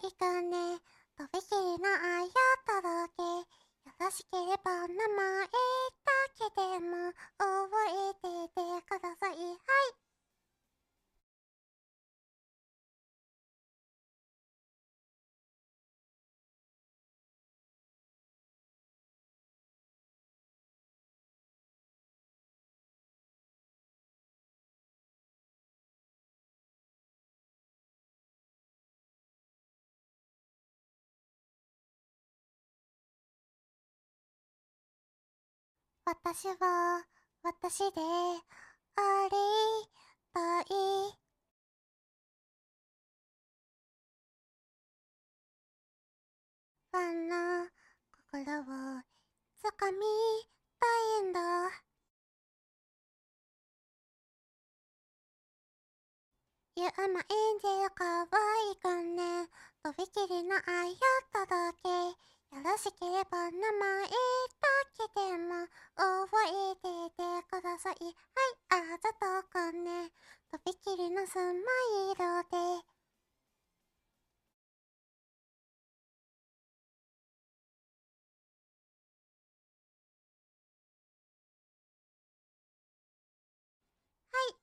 いくね。とびきりの愛を届け。よろしければ名前だけでも覚えててください。はい。私は私でありたい。ファンの心をつかみたいんだ。ユーマエンジェルかわいくね。とびきりの愛を届け。よろしければ名前だけでも覚えててください。はい、あざとくね。とびきりのスマイルで。はい、